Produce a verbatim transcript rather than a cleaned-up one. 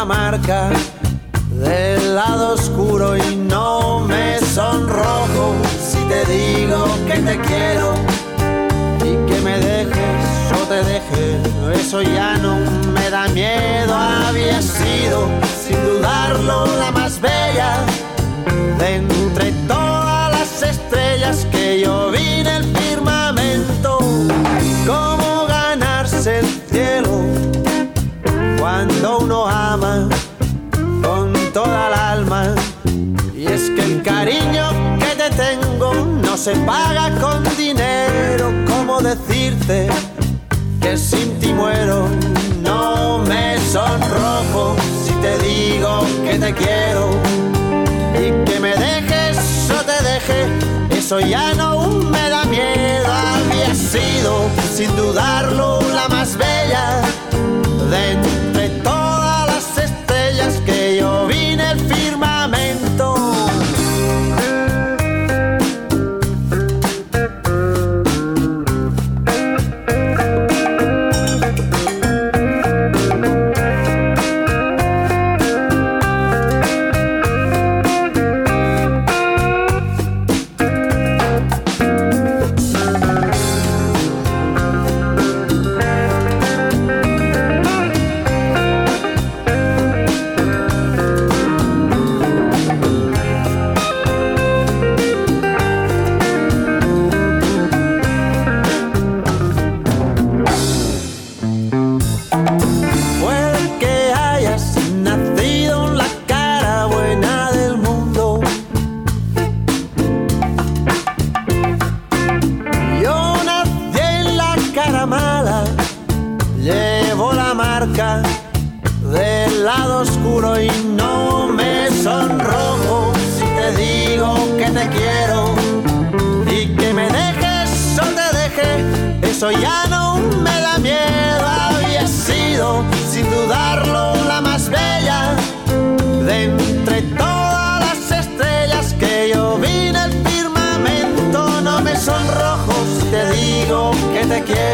marca del lado oscuro y no me sonrojo si te digo que te quiero y que me dejes o te deje. Eso ya no me da miedo. Había sido sin dudarlo la más bella de entre todas las estrellas que yo vi en el firmamento. Cómo ganarse el cielo cuando uno ama con toda el alma. Y es que el cariño que te tengo no se paga con dinero. ¿Cómo decirte que sin ti muero? No me sonrojo si te digo que te quiero y que me dejes o te deje. Eso ya no me da miedo. Había sido sin dudarlo la más bella de entre todas las estrellas que yo vi en el firmamento. Del lado oscuro y no me sonrojo si te digo que te quiero y que me dejes o te deje. Eso ya no me da miedo. Había sido sin dudarlo la más bella de entre todas las estrellas que yo vi en el firmamento. No me sonrojo si te digo que te quiero